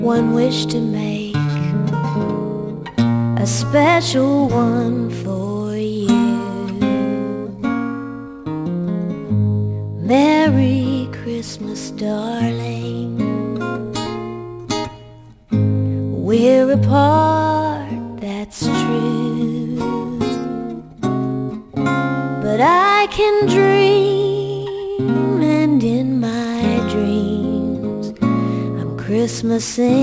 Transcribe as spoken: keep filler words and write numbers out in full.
one wish to make, a special one for you. Merry Christmas, darling. We're apart, that's true, but I can dream, and in my dreams I'm Christmasing